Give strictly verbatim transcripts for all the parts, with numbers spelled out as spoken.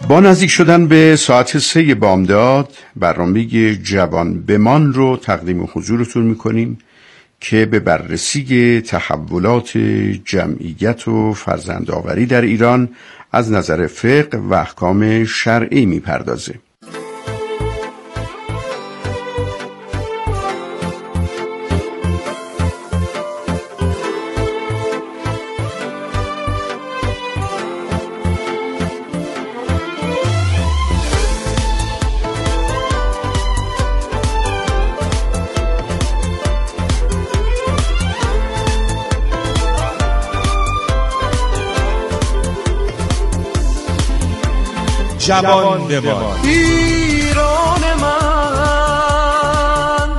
با نزدیک شدن به ساعت سه بامداد برنامه جوان بمان رو تقدیم حضورتون میکنیم که به بررسی تحولات جمعیت و فرزندآوری در ایران از نظر فقه و احکام شرعی میپردازه. جوان بمان. ایران من،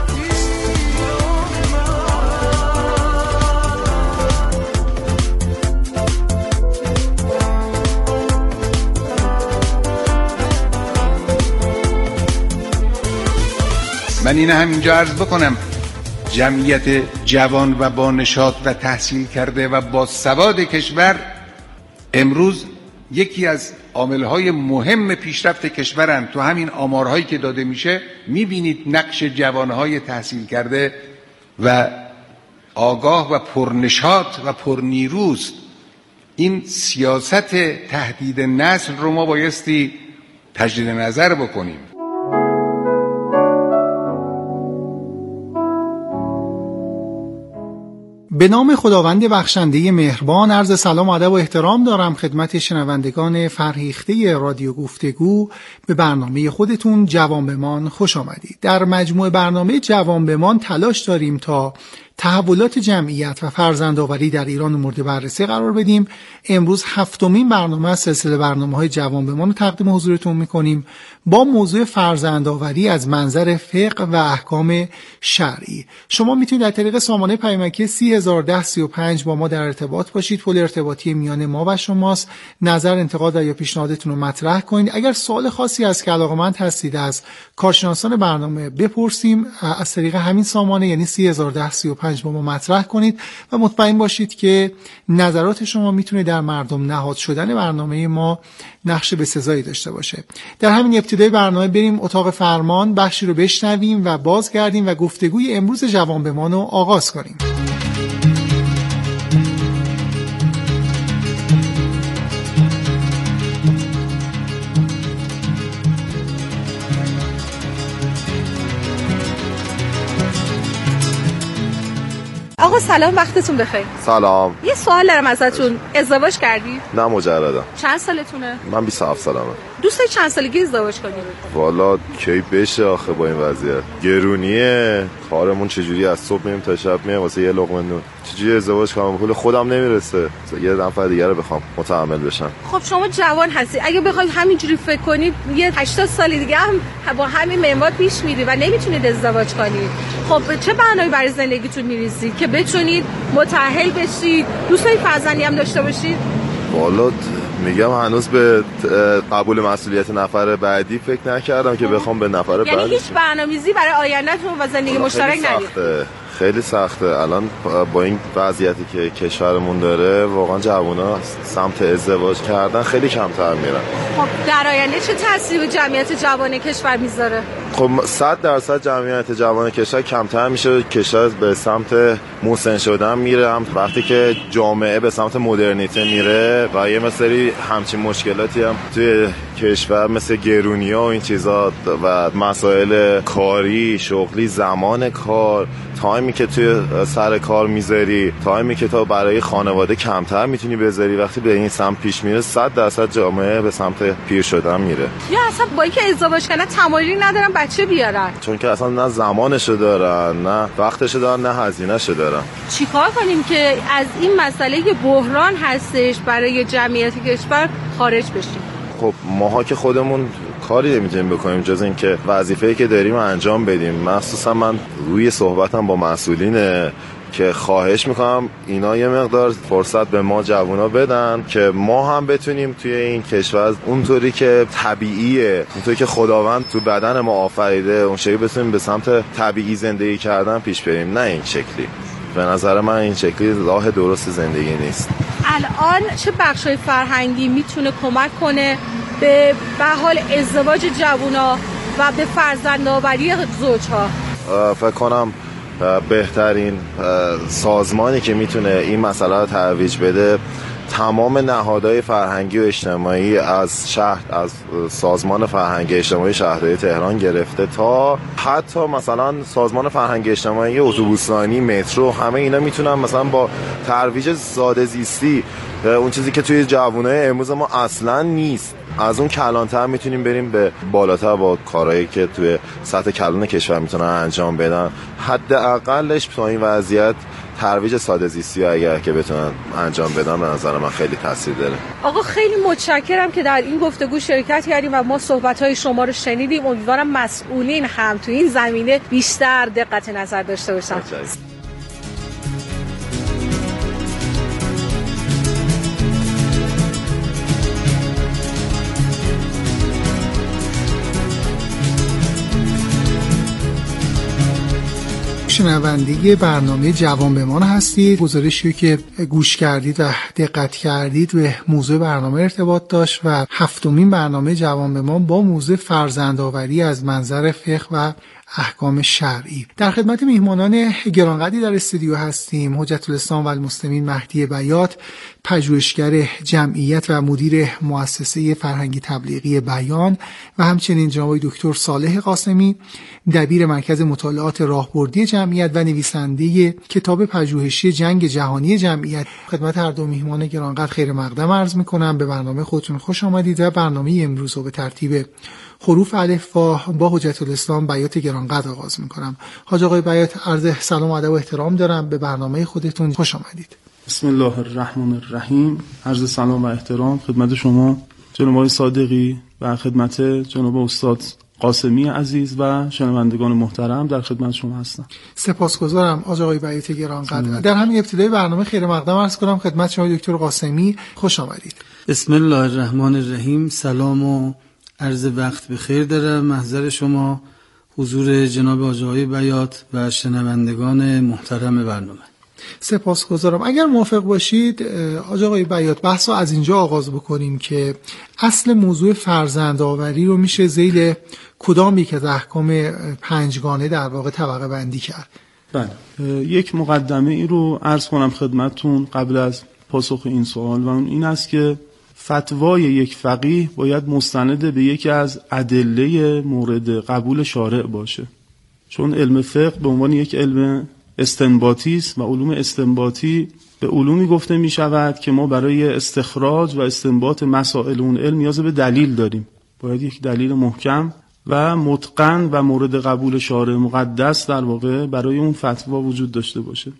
من این همینجا عرض بکنم جمعیت جوان و با نشاط و تحصیل کرده و با سواد کشور امروز یکی از عاملهای مهم پیشرفت کشورن. تو همین آمارهایی که داده میشه میبینید نقش جوانهای تحصیل کرده و آگاه و پرنشاط و پرنیروست. این سیاست تهدید نسل رو ما بایستی تجدید نظر بکنیم. به نام خداوند بخشنده مهربان، عرض سلام و ادب و احترام دارم خدمت شنوندگان فرهیخته رادیو گفتگو. به برنامه خودتون جوان بمان خوش آمدید. در مجموع برنامه جوان بمان تلاش داریم تا تحولات جمعیت و فرزندآوری در ایران مورد بررسی قرار بدیم. امروز هفتمین برنامه از سلسله برنامه‌های جوان بمان رو تقدیم حضورتون می‌کنیم با موضوع فرزندآوری از منظر فقه و احکام شرعی. شما میتونید از طریق سامانه پیامکی سی هزار و ده سی و پنج با ما در ارتباط باشید. پل ارتباطی میان ما و شماست. نظر، انتقاد یا پیشنهادتون رو مطرح کنید. اگر سوال خاصی از که علاقه‌مند هستید از کارشناسان برنامه بپرسیم، از طریق همین سامانه یعنی سی هزار و ده سی و پنج با ما مطرح کنید و مطمئن باشید که نظرات شما میتونه در مردم نهاد شدن برنامه ما نقش بسزایی داشته باشه. در همین ابتدای برنامه بریم اتاق فرمان، بخشی رو بشنویم و بازگردیم و گفتگوی امروز جوان بمان رو آغاز کنیم. آقا سلام، وقتتون بخیر. سلام. یه سوال دارم ازتون. ازدواج کردی؟ نه مجردم. چند سالتونه؟ من بیست و هفت سالمه. دوست داری چند سالگی ازدواج کنی؟ والا کی بشه آخه با این وضعیت. گرونیه. کارمون چجوری از صبح میریم تا شب میریم واسه یه لقمه نون. چجوری ازدواج کنم؟ پول خودم نمیرسه. یه نفر دیگه رو بخوام متحمل بشم. خب شما جوان هستی. اگه بخواید همینجوری فکر کنید یه هشتاد سال دیگه هم با همین منوال پیش میری و نمیتونید ازدواج کنید. خب چه برنامه‌ای برای زندگیتون می‌ریزید که بتونید متأهل بشید؟ دوست دارید فرزندی هم داشته باشید؟ والا میگم هنوز به قبول مسئولیت نفر بعدی فکر نکردم که بخوام به نفر بعدی. یعنی هیچ برنامه‌ریزی برای آیندهتون و زندگی مشترک ندارید؟ خیلی سخته. الان با این وضعیتی که کشورمون داره واقعا جوونا سمت ازدواج کردن خیلی کمتر میرن. خب در آینده چه تأثیری به جمعیت جوان کشور میذاره؟ خب صد درصد جمعیت جوان کشور کمتر میشه، کشور به سمت مسن شدن میره. هم وقتی که جامعه به سمت مدرنیته میره و یه مسئله همچین مشکلاتی هم توی کشور مثل گرونی‌ها و این چیزا و مسائل کاری، شغلی، زمان کار، تایمی که توی سر کار میذاری، تایمی که تا برای خانواده کمتر میتونی بذاری، وقتی به این سمت پیش میره صد درصد جامعه به سمت پیر شدن میره. یا اصلا با اینکه ازدواج کردن تمایلی ندارن بچه بیارن، چون که اصلا نه زمانشو دارن، نه وقتشو دارن، نه هزینه‌شو دارن. چیکار کنیم که از این مسئله که بحران هستش برای جمعیت کشور خارج بشیم؟ خب ماها که خودمون کاری نمیتونیم بکنیم جز این که وظیفه‌ای که داریم انجام بدیم. مخصوصا من روی صحبتم با مسئولینه که خواهش میکنم اینا یه مقدار فرصت به ما جوونا بدن که ما هم بتونیم توی این کشور اونطوری که طبیعیه، اونطوری که خداوند تو بدن ما آفریده اون شکلی بتونیم به سمت طبیعی زندگی کردن پیش بریم، نه این شکلی. به نظر من این شکلی راه درست زندگی نیست. الان چه بخشای فرهنگی میتونه کمک کنه به به حال ازدواج جوونا و به فرزندآوری زوجها؟ فکر کنم بهترین سازمانی که میتونه این مسئله رو ترویج بده تمام نهادهای فرهنگی و اجتماعی از شهر، از سازمان فرهنگی اجتماعی شهرداری تهران گرفته تا حتی مثلا سازمان فرهنگی اجتماعی اتوبوسرانی، مترو، همه اینا میتونن مثلا با ترویج ساده زیستی، اون چیزی که توی جوونای امروز ما اصلا نیست، از اون کلانتر میتونیم بریم به بالاتر با کارهایی که توی سطح کلان کشور میتونن انجام بدن. حداقلش تو این وضعیت ترویج ساده زیستی اگر که بتونن انجام بدن به نظر من خیلی تاثیر داره. آقا خیلی متشکرم که در این گفتگو شرکت کردیم و ما صحبت‌های شما رو شنیدیم. امیدوارم مسئولین هم تو این زمینه بیشتر دقت نظر داشته باشن. شنونده برنامه جوان بمان هستید. گزارشی که گوش کردید و دقت کردید به موضوع برنامه ارتباط داشت و هفتمین برنامه جوان بمان با موضوع فرزندآوری از منظر فقه و احکام شرعی. در خدمت میهمانان گرانقدری در استودیو هستیم. حجت الاسلام و المسلمین مهدی بیات، پژوهشگر جمعیت و مدیر مؤسسه فرهنگی تبلیغی بیان، و همچنین جناب دکتر صالح قاسمی، دبیر مرکز مطالعات راهبردی جمعیت و نویسنده کتاب پژوهشی جنگ جهانی جمعیت. خدمت هر دو میهمان گرانقدر خیر مقدم عرض می‌کنم. به برنامه خودتون خوش آمدید و برنامه امروز رو به ترتیب حروف الفبا با حجت الاسلام بیات گرانقدر آغاز می‌کنم. حاج آقای بیات، عرض سلام و ادب و احترام دارم. به برنامه خودتون خوش آمدید. بسم الله الرحمن الرحیم. عرض سلام و احترام خدمت شما جناب آقای صادقی و خدمت جناب استاد قاسمی عزیز و شنوندگان محترم در خدمت شما هستم. سپاسگزارم حاج آقای بیات گرانقدر. در همین ابتدای برنامه خیر مقدم عرض کنم خدمت شما دکتر قاسمی. خوش آمدید. بسم الله الرحمن الرحیم. سلام و عرض وقت بخیر دارم محضر شما، حضور جناب حاج آقای بیات و شنوندگان محترم برنامه. سپاسگزارم. اگر موافق باشید حاج آقای بیات بحث رو از اینجا آغاز بکنیم که اصل موضوع فرزندآوری رو میشه ذیل کدام یک از احکام پنجگانه در واقع طبقه بندی کرد؟ بله، یک مقدمه ای رو عرض کنم خدمتتون قبل از پاسخ این سوال، و اون این است که فتوای یک فقیه باید مستند به یکی از ادله مورد قبول شارع باشه، چون علم فقه به عنوان یک علم استنباطی است و علوم استنباطی به علومی گفته می شود که ما برای استخراج و استنباط مسائل اون علم نیاز به دلیل داریم. باید یک دلیل محکم و متقن و مورد قبول شارع مقدس در واقع برای اون فتوا وجود داشته باشه.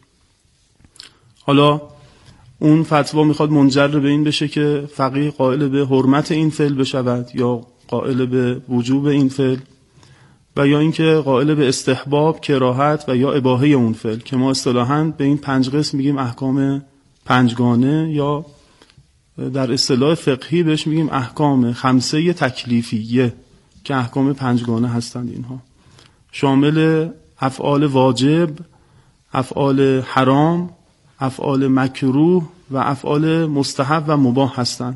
حالا اون فتوا میخواد منجر به این بشه که فقیه قائل به حرمت این فعل بشود یا قائل به وجوب این فعل و یا اینکه قائل به استحباب، کراهت و یا اباحه اون فعل، که ما اصطلاحاً به این پنج قسم میگیم احکام پنجگانه، یا در اصطلاح فقهی بهش میگیم احکام خمسه تکلیفیه که احکام پنجگانه هستند. اینها شامل افعال واجب، افعال حرام، افعال مکروه و افعال مستحب و مباح هستند.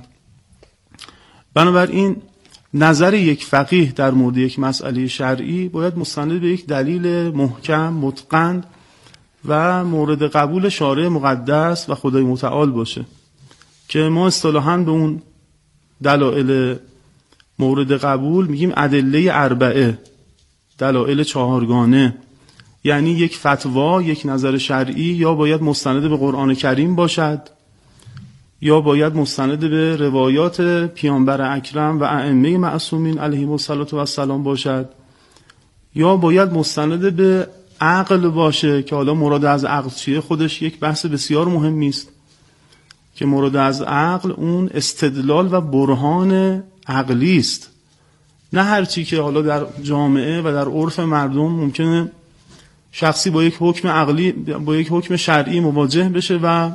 بنابراین نظر یک فقیه در مورد یک مسئله شرعی باید مستند به یک دلیل محکم، متقن و مورد قبول شارع مقدس و خدای متعال باشه، که ما اصطلاحاً به اون دلایل مورد قبول میگیم ادله اربعه، دلایل چهارگانه. یعنی یک فتوا، یک نظر شرعی یا باید مستند به قرآن کریم باشد، یا باید مستند به روایات پیامبر اکرم و ائمه معصومین علیهم السلام باشد، یا باید مستند به عقل باشه، که حالا مراد از عقل چیه خودش یک بحث بسیار مهمی است، که مراد از عقل اون استدلال و برهان عقلی است، نه هر چی که حالا در جامعه و در عرف مردم ممکنه شخصی با یک حکم عقلی با یک حکم شرعی مواجه بشه و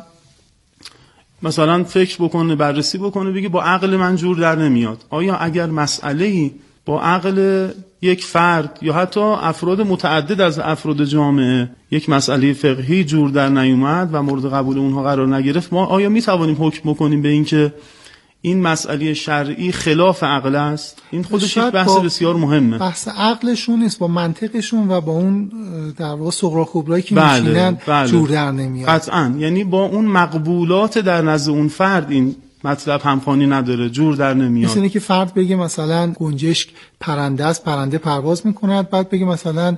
مثلا فکر بکنه، بررسی بکنه، بگه با عقل من جور در نمیاد. آیا اگر مسئله‌ای با عقل یک فرد یا حتی افراد متعدد از افراد جامعه یک مسئله فقهی جور در نیومد و مورد قبول اونها قرار نگرفت، ما آیا می توانیم حکم بکنیم به این که این مسئله شرعی خلاف عقل است، این خودش یک بحث بسیار مهمه. بحث عقلشون نیست، با منطقشون و با اون در واقع صغرا کبرایی که بله، میشینن بله. جور در نمیاد. قطعاً، یعنی با اون مقبولات در نزد اون فرد این مطلب همخوانی نداره، جور در نمیاد. مثل اینه که فرد بگه مثلا گنجشک پرنده است، پرنده پرواز میکند، بعد بگه مثلا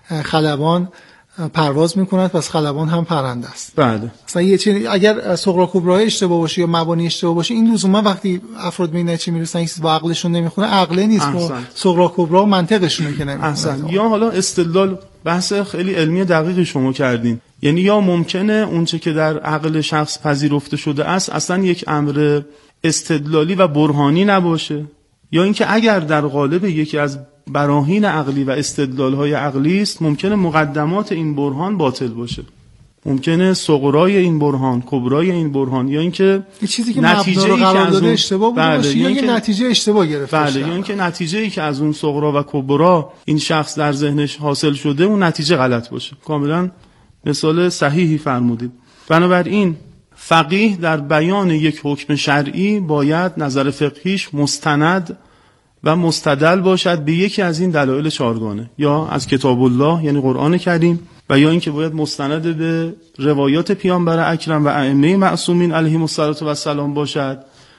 خلبان پرواز میکند، پس خلبان هم پرنده است. بله. مثلا یه چیزی اگر صغرا کبرای اشتباه باشه یا مبانی اشتباه باشه، این لزوما وقتی افراد به این نتیجه میرسن این چیز با عقلشون نمیخونه، عقله نیست، با صغرا کبرا و منطقشونه که نمیخونه. یا حالا استدلال، بحث خیلی علمی دقیقی شما کردین، یعنی یا ممکنه اونچه که در عقل شخص پذیرفته شده است اصلا یک امر استدلالی و برهانی نباشه، یا اینکه اگر در قالب یکی از براهین عقلی و استدلال‌های عقلی است ممکنه مقدمات این برهان باطل باشه، ممکنه صغرای این برهان، کبرای این برهان، یا اینکه چیزی که نتیجه ای که از اون اشتباه بوده بله، باشه، یا اینکه نتیجه اشتباه گرفته بله، یا اینکه نتیجه ای که از اون صغرا و کبرا این شخص در ذهنش حاصل شده اون نتیجه غلط باشه. کاملا مثال صحیحی فرمودید. بنابراین فقیه در بیان یک حکم شرعی باید نظر فقهیش مستند و مستدل باشد به یکی از این دلایل چهارگانه، یا از کتاب الله یعنی قرآن کریم، و یا اینکه باید مستند به روایات پیامبر اکرم و ائمه معصومین علیهم السلام باشد،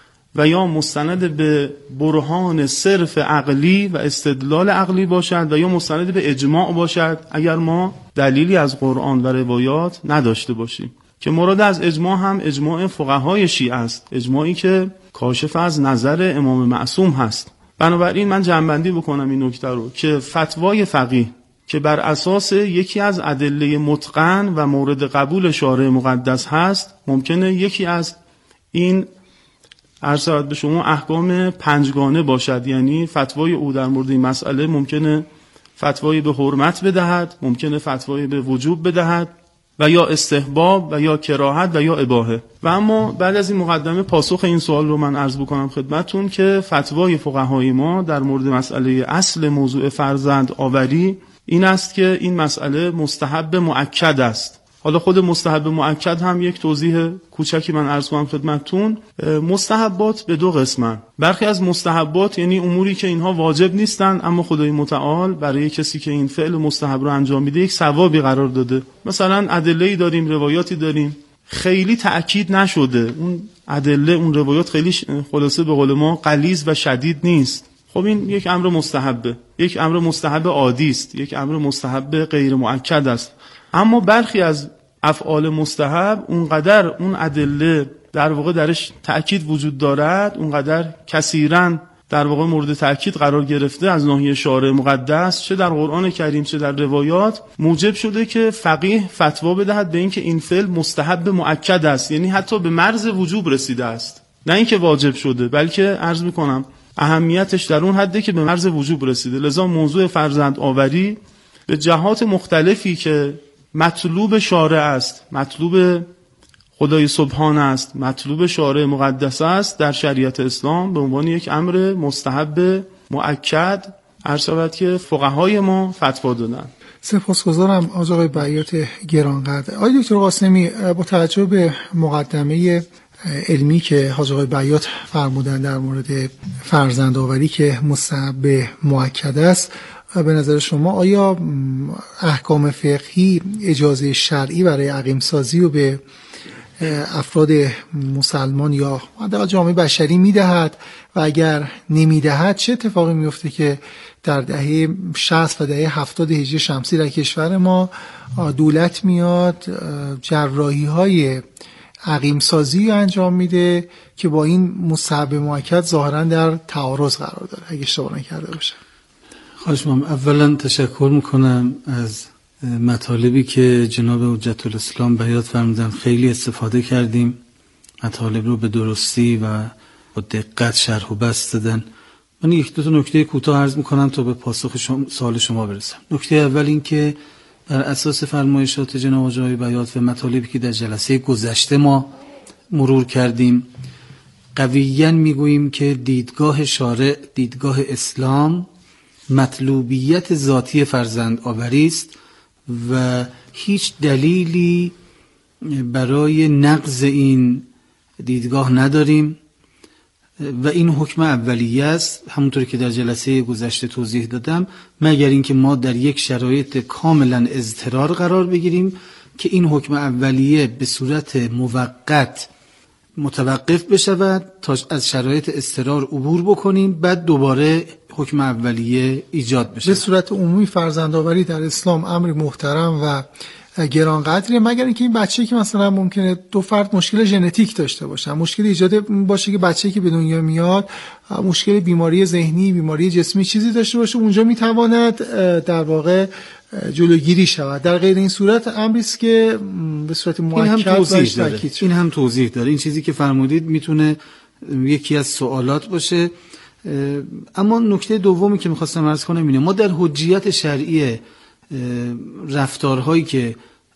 و یا مستند به برهان صرف عقلی و استدلال عقلی باشد، و یا مستند به اجماع باشد اگر ما دلیلی از قرآن و روایات نداشته باشیم، که مراد از اجماع هم اجماع فقهای شیعه است، اجماعی که کاشف از نظر امام معصوم هست. بنابراین من جمع‌بندی بکنم این نکته رو که فتوای فقیه که بر اساس یکی از ادله متقن و مورد قبول شارع مقدس هست، ممکنه یکی از این عرض به شما احکام پنجگانه باشد، یعنی فتوای او در مورد این مسئله ممکنه فتوای به حرمت بدهد، ممکنه فتوای به وجوب بدهد، و یا استحباب و یا کراهت و یا اباحه. و اما بعد از این مقدمه پاسخ این سوال رو من عرض بکنم خدمتتون که فتوای فقهای ما در مورد مسئله اصل موضوع فرزند آوری این است که این مسئله مستحب مؤکد است. حالا خود مستحب مؤکد هم یک توضیح کوچکی من عرض کنم خدمتتون. مستحبات به دو قسمن. برخی از مستحبات یعنی اموری که اینها واجب نیستن اما خدای متعال برای کسی که این فعل مستحب رو انجام میده یک ثوابی قرار داده. مثلا ادله‌ای داریم، روایاتی داریم، خیلی تأکید نشده، اون ادله اون روایات خیلی خلاصه به قول ما غلیظ و شدید نیست. خب این یک امر مستحبه، یک امر مستحب عادی است، یک امر مستحب غیر مؤکد است. اما برخی از افعال مستحب اونقدر اون ادله در واقع درش تأکید وجود دارد، اونقدر کثیراً در واقع مورد تأکید قرار گرفته از ناحیه شارع مقدس، چه در قرآن کریم چه در روایات، موجب شده که فقیه فتوا بدهد به اینکه این فعل مستحب مؤکد است، یعنی حتی به مرز وجوب رسیده است، نه اینکه واجب شده، بلکه عرض میکنم اهمیتش در اون حده که به مرز وجوب رسیده. لذا موضوع فرزند آوری به جهات مختلفی که مطلوب شارع است، مطلوب خدای سبحان است، مطلوب شارع مقدس است، در شریعت اسلام به عنوان یک امر مستحب مؤکد عرض شود که فقهای ما فتوا دادن. سپاسگزارم آقای بیات گرانقدر. آقای دکتر قاسمی، با توجه به مقدمه علمی که حاج آقای بیات فرمودن در مورد فرزندآوری که مستحب مؤکد است، به نظر شما آیا احکام فقهی اجازه شرعی برای عقیم سازی و به افراد مسلمان یا حداقل جامعه بشری میدهد و اگر نمیدهد چه اتفاقی میفته که در دهه شصت و دهه هفتاد هجری شمسی در کشور ما دولت میاد جراحی های عقیم سازی انجام میده که با این مستحب مؤکد ظاهرا در تعارض قرار داره، اگه اشتباه نکرده باشم؟ خواهش می‌کنم. اولا تشکر میکنم از مطالبی که جناب حجت الاسلام بیات فرمودن، خیلی استفاده کردیم، مطالب رو به درستی و با دقت شرح و بسط دادن. من یک دو تا نکته کوتاه عرض میکنم تا به پاسخ شما سوال شما برسم. نکته اول این که بر اساس فرمایشات جناب آقای بیات و مطالبی که در جلسه گذشته ما مرور کردیم، قویاً میگوییم که دیدگاه شارع، دیدگاه اسلام، مطلوبیت ذاتی فرزند آوری است و هیچ دلیلی برای نقض این دیدگاه نداریم. و این حکم اولیه است، همونطور که در جلسه گذشته توضیح دادم، مگر اینکه ما در یک شرایط کاملا اضطرار قرار بگیریم که این حکم اولیه به صورت موقت متوقف بشود تا از شرایط اضطرار عبور بکنیم، بعد دوباره حکم اولیه ایجاد بشه. به صورت عمومی فرزندآوری در اسلام امری محترم و گرانقدره، مگر اینکه این بچه‌ای که مثلا ممکنه دو فرد مشکل ژنتیک داشته باشن، مشکل ایجاد باشه که بچه‌ای که به دنیا میاد مشکل بیماری ذهنی، بیماری جسمی چیزی داشته باشه، اونجا میتواند در واقع جلوگیری شود. در غیر این صورت امری است که به صورت مؤکد توضیح داره. این هم توضیح داره. این چیزی که فرمودید میتونه یکی از سوالات باشه. اما نکته دومی که میخواستم عرض کنم اینه، ما در حجیت شرعی رفتارهایی که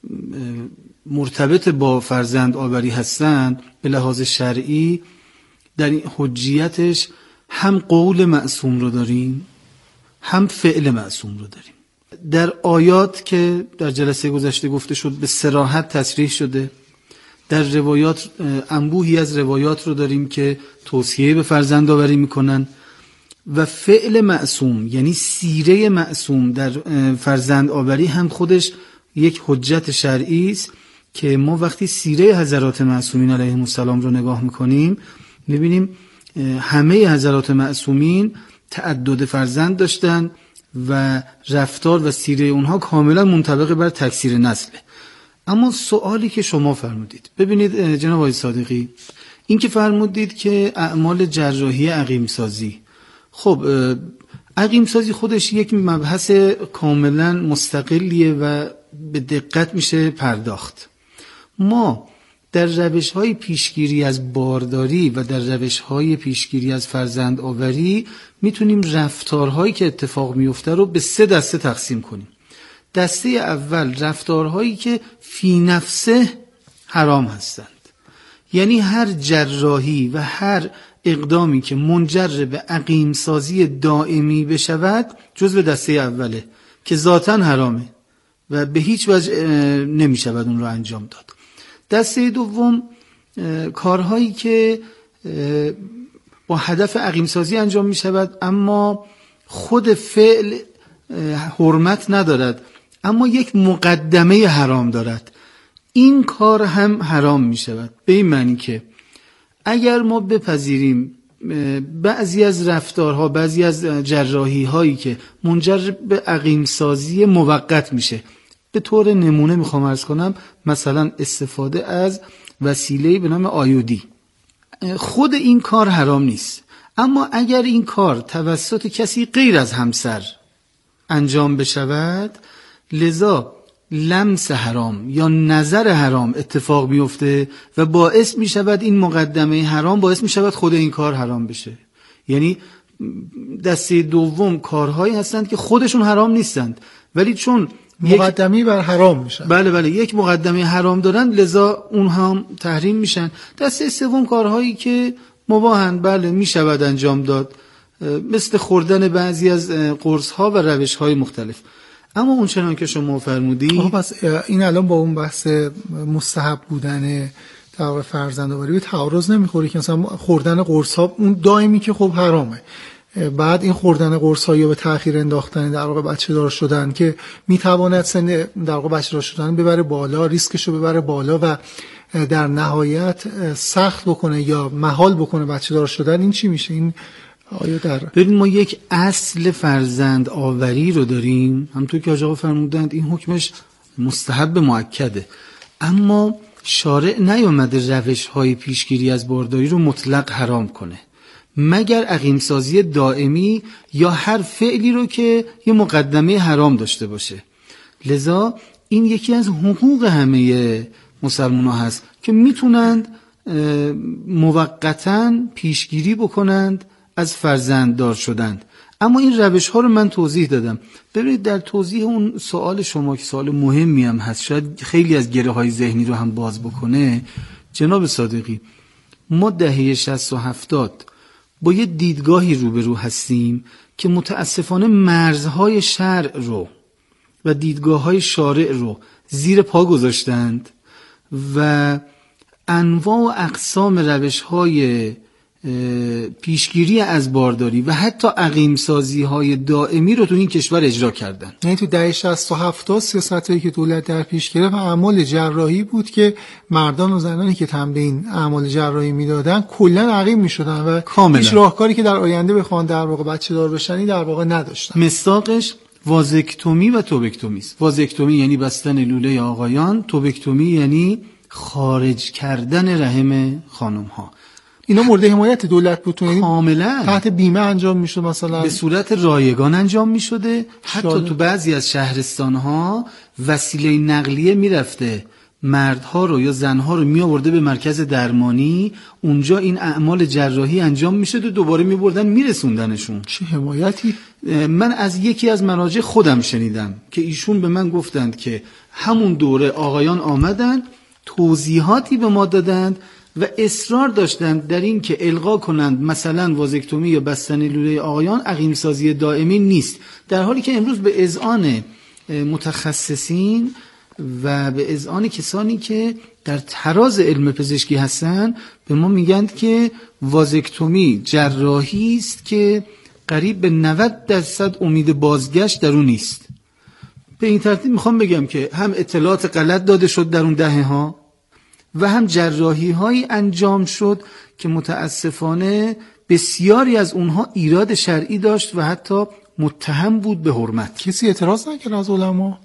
مرتبط با فرزند آوری هستند به لحاظ شرعی در این حجیتش هم قول معصوم رو داریم هم فعل معصوم رو داریم. در آیات که در جلسه گذشته گفته شد به صراحت تصریح شده، در روایات انبوهی از روایات رو داریم که توصیه به فرزند آوری میکنن و فعل معصوم یعنی سیره معصوم در فرزند آوری هم خودش یک حجت شرعی است که ما وقتی سیره حضرات معصومین علیهم السلام رو نگاه میکنیم میبینیم همه حضرات معصومین تعدد فرزند داشتن و رفتار و سیره اونها کاملا منطبق بر تکثیر نسله. اما سوالی که شما فرمودید، ببینید جناب آقای صادقی، این که فرمودید که اعمال جراحی عقیم سازی، خب عقیم سازی خودش یک مبحث کاملا مستقلیه و به دقت میشه پرداخت. ما در روش‌های پیشگیری از بارداری و در روش‌های پیشگیری از فرزند آوری میتونیم رفتارهایی که اتفاق میفته رو به سه دسته تقسیم کنیم. دسته اول رفتارهایی که فی نفسه حرام هستند، یعنی هر جراحی و هر اقدامی که منجر به عقیم سازی دائمی بشود جزو دسته اوله که ذاتاً حرامه و به هیچ وجه نمی شود اون رو انجام داد. دسته دوم کارهایی که با هدف عقیم سازی انجام می شود اما خود فعل حرمت ندارد اما یک مقدمه حرام دارد، این کار هم حرام می شود. به این معنی که اگر ما بپذیریم بعضی از رفتارها، بعضی از جراحی هایی که منجر به عقیم سازی موقت میشه، به طور نمونه میخوام عرض کنم مثلا استفاده از وسیله به نام آیودی، خود این کار حرام نیست، اما اگر این کار توسط کسی غیر از همسر انجام بشود لذا لمس حرام یا نظر حرام اتفاق میفته و باعث می شود این مقدمه حرام باعث می شود خود این کار حرام بشه. یعنی دسته دوم کارهایی هستند که خودشون حرام نیستند ولی چون مقدمه بر حرام میشن، بله بله یک مقدمه حرام دارن لذا اونها هم تحریم میشن. دسته سوم کارهایی که مباحن، بله می شود انجام داد، مثل خوردن بعضی از قرص ها و روش های مختلف. اما اون چنان که شما فرمودی خب پس این الان با اون بحث مستحب بودن در واقع فرزندآوری به تعارض نمیخوره که مثلا خوردن قرص ها اون دائمی که خب حرامه، بعد این خوردن قرص ها یا به تأخیر انداختن در واقع بچه دار شدن که میتواند سن در واقع بچه دار شدن ببره بالا، ریسکشو ببره بالا و در نهایت سخت بکنه یا محال بکنه بچه دار شدن، این چی میشه؟ این آیا در ببین ما یک اصل فرزند آوری رو داریم، همونطور که حاج آقا فرمودند این حکمش مستحب مؤکده، اما شارع نیامده روش های پیشگیری از بارداری رو مطلق حرام کنه مگر عقیم سازی دائمی یا هر فعلی رو که یه مقدمه حرام داشته باشه. لذا این یکی از حقوق همه مسلمان ها هست که میتونند موقتاً پیشگیری بکنند از فرزنددار شدند. اما این روش ها رو من توضیح دادم. ببینید در توضیح اون سوال شما که سوال مهمی هم هست، شاید خیلی از گره های ذهنی رو هم باز بکنه، جناب صادقی ما دهه شصت و هفتاد با یه دیدگاهی روبرو هستیم که متاسفانه مرزهای شرع رو و دیدگاه‌های شارع رو زیر پا گذاشتند و انواع و اقسام روش‌های پیشگیری از بارداری و حتی عقیم سازی های دائمی رو تو این کشور اجرا کردن. یعنی تو دهه شصت و هفتاد سیاستایی که دولت در پیش گرفت و اعمال جراحی بود که مردان و زنانی که تمرین اعمال جراحی میدادن کلا عقیم میشدن و کاملا. هیچ راهکاری که در آینده بخوان در واقع بچه دار بشنی در واقع نداشتن. مصداقش وازکتومی و توبکتومی است. وازکتومی یعنی بستن لوله آقایان، توبکتومی یعنی خارج کردن رحم خانم ها. اینا مورد حمایت دولت بود، یعنی کاملا تحت بیمه انجام میشد، مثلا به صورت رایگان انجام میشده. حتی شاله. تو بعضی از شهرستان ها وسیله نقلیه میرفته مردها رو یا زنها رو می آورده به مرکز درمانی، اونجا این اعمال جراحی انجام میشد و دوباره می بردن میرسوندنشون. چه حمایتی. من از یکی از مراجع خودم شنیدم که ایشون به من گفتند که همون دوره آقایان آمدن توضیحاتی به ما دادند و اصرار داشتند در این که الغا کنند مثلا وازکتومی یا بستن لوله آقایان عقیم سازی دائمی نیست، در حالی که امروز به اذعان متخصصین و به اذعان کسانی که در تراز علم پزشکی هستن به ما میگند که وازکتومی جراحی است که قریب به نود درصد امید بازگشت در اون نیست. به این ترتیب میخوام بگم که هم اطلاعات غلط داده شد در اون دهه ها و هم جراحی هایی انجام شد که متاسفانه بسیاری از اونها ایراد شرعی داشت و حتی متهم بود به حرمت. کسی اعتراض نکرد از علما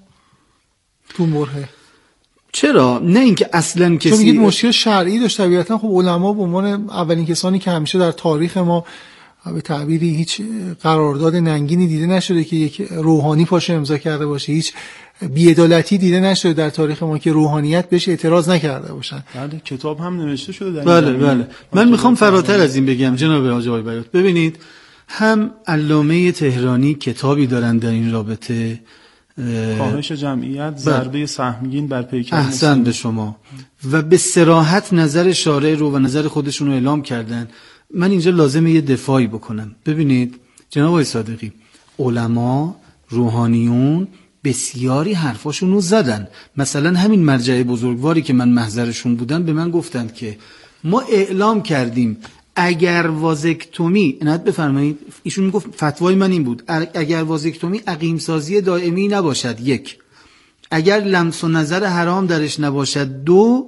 تو برهه؟ چرا؟ نه اینکه اصلا کسی، چون میگید مشکل شرعی داشت. طبیعتا خب علما به عنوان اولین کسانی که همیشه در تاریخ ما به تعبیری هیچ قرارداد ننگینی دیده نشده که یک روحانی پاشه امضا کرده باشه، هیچ بی‌عدالتی دیده نشده در تاریخ ما که روحانیت بهش اعتراض نکرده باشن. بله کتاب هم نوشته شده در بله بله. من میخوام فراتر از این بگم جناب حاج آقای بیات. ببینید هم علامه تهرانی کتابی دارن در این رابطه، کاهش جمعیت ضربه سهمگین بر پیکر احسن به شما، و به صراحت نظر شارع رو و نظر خودشون رو اعلام کردن. من اینجا لازمه یه دفاعی بکنم. ببینید جناب آقای صادقی، علما روحانیون بسیاری حرفاشون رو زدن. مثلا همین مرجع بزرگواری که من محضرشون بودم به من گفتند که ما اعلام کردیم اگر وازکتومی، عنایت بفرمایید، ایشون میگفت فتوای من این بود، اگر وازکتومی عقیم سازی دائمی نباشد، یک، اگر لمس و نظر حرام درش نباشد، دو،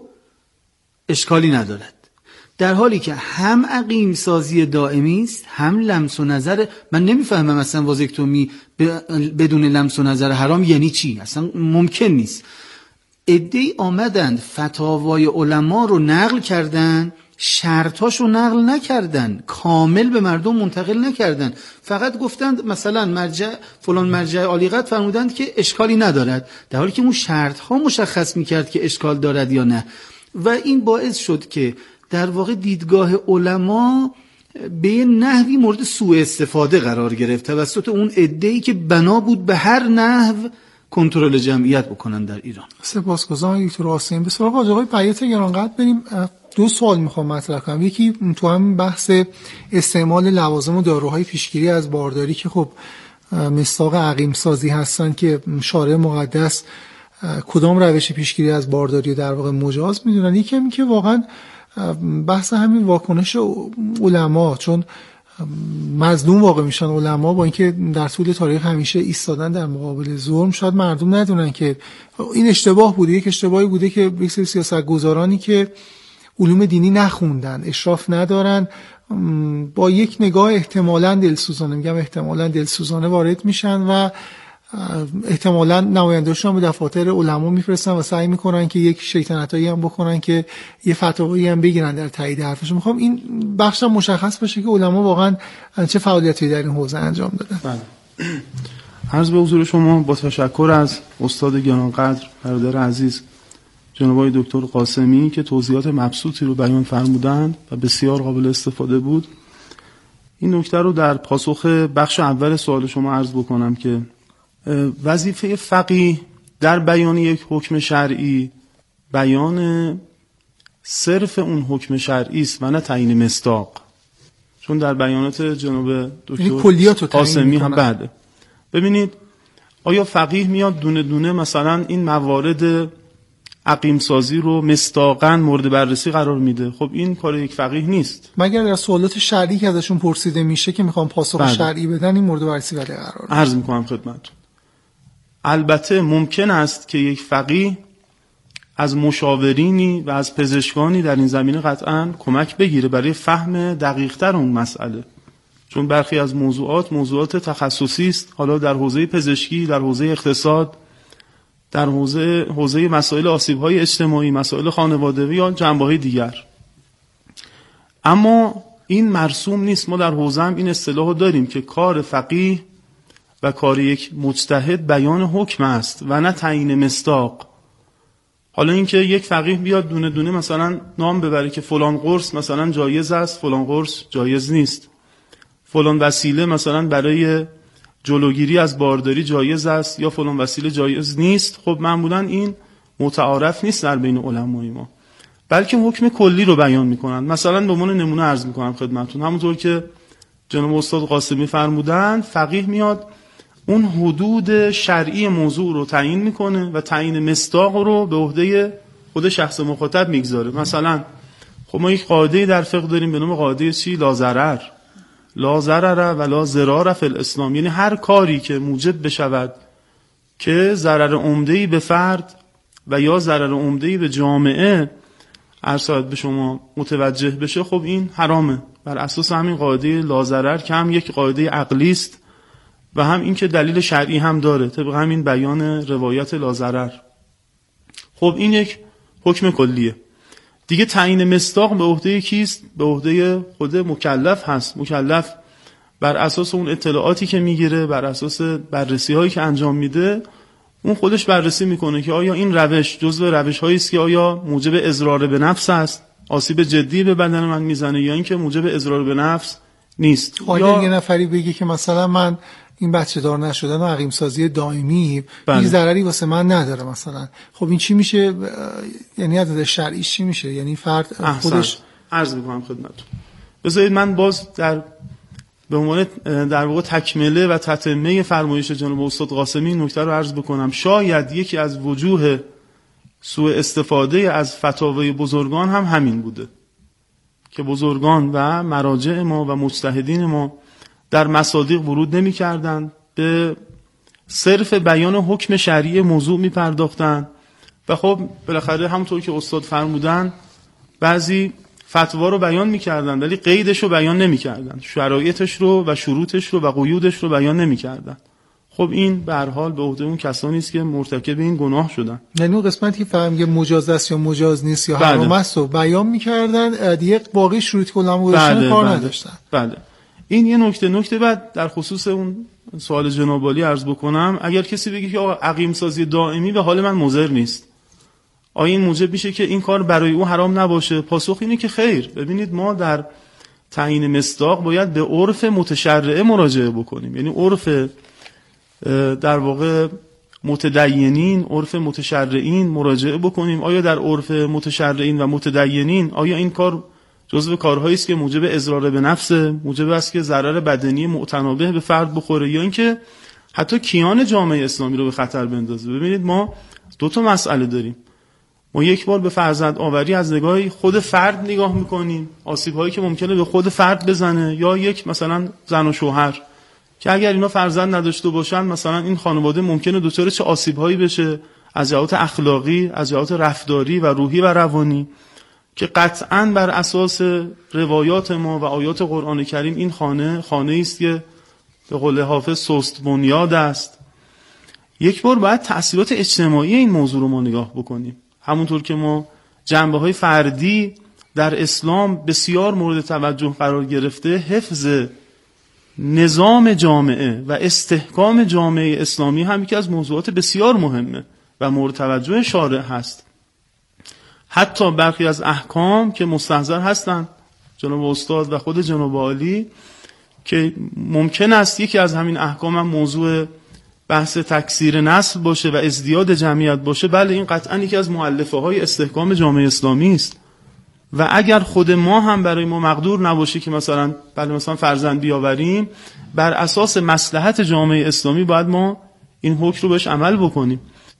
اشکالی ندارد. در حالی که هم عقیم سازی دائمی است هم لمس و نظر. من نمیفهمم اصلا وازکتومی بدون لمس و نظر حرام یعنی چی، اصلا ممکن نیست. عده‌ای آمدند فتاوای علما رو نقل کردن، شرطاشو نقل نکردن، کامل به مردم منتقل نکردن، فقط گفتند مثلا مرجع فلان مرجع عالی قدر فرمودند که اشکالی ندارد، در حالی که اون شرطها مشخص میکرد که اشکال دارد یا نه. و این باعث شد که در واقع دیدگاه علما به یه نحوی مورد سوء استفاده قرار گرفت توسط اون عده‌ای که بنا بود به هر نحو کنترل جمعیت بکنن در ایران. سپاسگزارم دکتر آسین. به سراغ آقای بیات گرانقدر بریم. دو سوال میخوام مطرح کنم. یکی تو همین بحث استعمال لوازم و داروهای پیشگیری از بارداری که خب مصداق عقیم سازی هستن که شارع مقدس کدام روش پیشگیری از بارداری در واقع مجاز میدونن. یکی همین که واقعا بحث همین واکنش علما، چون مظلوم واقع میشن علما با اینکه در طول تاریخ همیشه ایستادن در مقابل ظلم. شاید مردم ندونن که این اشتباه بوده، یک اشتباهی بوده که یک سری سیاستگزارانی که علوم دینی نخوندن، اشراف ندارن، با یک نگاه احتمالاً دلسوزانه، میگم احتمالاً دلسوزانه وارد میشن و احتمالاً نماینده‌شون به دفاتر علما میفرستن و سعی میکنن که یک شیطنتایی هم بکنن که یه فتاوایی هم بگیرن در تایید حرفشون. میخوام این بخشم مشخص بشه که علما واقعا چه فعالیتی در این حوزه انجام دادن. بله. عرض به حضور شما با تشکر از استاد گرانقدر برادر عزیز جناب آقای دکتر قاسمی که توضیحات مبسوطی رو بیان فرمودند و بسیار قابل استفاده بود. این نکته رو در پاسخ بخش اول سوال شما عرض بکنم که وظیفه فقیه در بیان یک حکم شرعی بیان صرف اون حکم شرعی است و نه تعیین مصداق، چون در بیانات جناب دکتر قاسمی هم بعده. ببینید آیا فقیه میاد دونه دونه مثلا این موارد عقیم سازی رو مصداقاً مورد بررسی قرار میده. خب این کار یک فقیه نیست. مگر در سوالات شرعی که ازشون پرسیده میشه که میخوام پاسخ بله. شرعی بدن این مورد بررسی ولی قرار میده. عرض میکنم خدمتتون. البته ممکن است که یک فقیه از مشاورینی و از پزشکانی در این زمینه قطعاً کمک بگیره برای فهم دقیق‌تر اون مسئله، چون برخی از موضوعات موضوعات تخصصی است، حالا در حوزه پزشکی، در حوزه اقتصاد، در حوزه حوزه مسائل آسیب‌های اجتماعی، مسائل خانوادگی یا جنبه‌های دیگر. اما این مرسوم نیست. ما در حوزه هم این اصطلاح داریم که کار فقیه و کار یک مجتهد بیان حکم است و نه تعیین مصداق. حالا اینکه یک فقیه بیاد دونه دونه مثلا نام ببره که فلان قرص مثلا جایز است، فلان قرص جایز نیست، فلان وسیله مثلا برای جلوگیری از بارداری جایز است یا فلان وسیله جایز نیست، خب معمولا این متعارف نیست در بین علمای ما، بلکه حکم کلی رو بیان میکنن. مثلا به عنوان نمونه عرض میکنم خدمتتون، همونطور که جناب استاد قاسمی فرمودن، فقیه میاد اون حدود شرعی موضوع رو تعیین میکنه و تعیین مصداق رو به عهده خود شخص مخاطب میگذاره. مثلا خب ما یک قاعده در فقه داریم به نام قاعده چی؟ لا ضرر لا ضرر و لا ضرار فی الاسلام، یعنی هر کاری که موجب بشود که ضرر عمده‌ای به فرد و یا ضرر عمده‌ای به جامعه ارشاد به شما متوجه بشه، خب این حرامه. بر اساس همین قاعده لا ضرر که هم یک قاعده عقلی است و هم این که دلیل شرعی هم داره طبق همین بیان روایت لا ضرر. خب این یک حکم کلیه. دیگه تعیین مصداق به عهده کیست؟ به عهده خود مکلف هست. مکلف بر اساس اون اطلاعاتی که میگیره، بر اساس بررسی هایی که انجام میده، اون خودش بررسی میکنه که آیا این روش جزو روش هایی است که آیا موجب اضرار به نفس است، آسیب جدی به بدن من میزنه، یا اینکه موجب اضرار به نفس نیست. آیا یا یه نفری بگه که مثلا من این بچه دار نشدن و عقیم سازی دائمی بله. هیچ ضرری واسه من نداره مثلا، خب این چی میشه؟ یعنی از نظر شرعی چی میشه؟ یعنی فرد خودش عرض میکنم خدمتتون. بذارید من باز در به عنوان در واقع تکمله و تتمه فرمایش جناب استاد قاسمی این نکته رو عرض بکنم. شاید یکی از وجوه سوء استفاده از فتاوی بزرگان هم همین بوده که بزرگان و مراجع ما و مجتهدین ما در مصادیق ورود نمی کردن، به صرف بیان حکم شرعی موضوع می پرداختن و خب بالاخره همونطور که استاد فرمودن بعضی فتوا رو بیان می کردن ولی قیدش رو بیان نمی کردن، شرایطش رو و شروطش رو و قیودش رو بیان نمی کردن. خب این به هر حال به عهده اون کسانی است که مرتکب این گناه شدن. یعنی اون قسمتی که فهم که مجاز است یا مجاز نیست یا حرام است رو بیان می‌کردن، دیگه واقعی شروط کلا گذاشتن کار بله. نداشتن. بله. این یه نکته. نکته بعد در خصوص اون سوال جناب عالی عرض بکنم، اگر کسی بگه که آقا عقیم سازی دائمی به حال من مضر نیست، آیا این موجب میشه که این کار برای او حرام نباشه؟ پاسخ اینه که خیر. ببینید ما در تعیین مصداق باید به عرف متشرعه مراجعه بکنیم، یعنی عرف در واقع متدینین، عرف متشرعین مراجعه بکنیم. آیا در عرف متشرعین و متدینین آیا این کار جزو کارهایی است که موجب اضرار به نفس، موجب است که ضرر بدنی متنابه به فرد بخوره، یا اینکه حتی کیان جامعه اسلامی رو به خطر بندازه؟ ببینید ما دو تا مسئله داریم. ما یک بار به فرزند آوری از نگاه خود فرد نگاه میکنیم، آسیب هایی که ممکنه به خود فرد بزنه، یا یک مثلا زن و شوهر که اگر اینا فرزند نداشته باشن مثلا این خانواده ممکنه دچار چه آسیب هایی بشه از جهات اخلاقی، از جهات رفتاری و روحی و روانی، که قطعاً بر اساس روایات ما و آیات قرآن کریم این خانه خانه است که به قول حافظ سست بنیاد است. یک بار باید تأثیرات اجتماعی این موضوع رو ما نگاه بکنیم. همونطور که ما جنبه‌های فردی در اسلام بسیار مورد توجه قرار گرفته، حفظ نظام جامعه و استحکام جامعه اسلامی هم یکی از موضوعات بسیار مهمه و مورد توجه شارع هست. حتی برخی از احکام که مستحضر هستند، جناب استاد و خود جناب عالی، که ممکن است یکی از همین احکام هم موضوع بحث تکثیر نسل باشه و ازدیاد جمعیت باشه، بله این قطعا یکی از مؤلفه های استحکام جامعه اسلامی است. و اگر خود ما هم برای ما مقدور نباشه که مثلا بله مثلا فرزند بیاوریم، بر اساس مصلحت جامعه اسلامی باید ما این حکم رو بهش عمل بکنیم.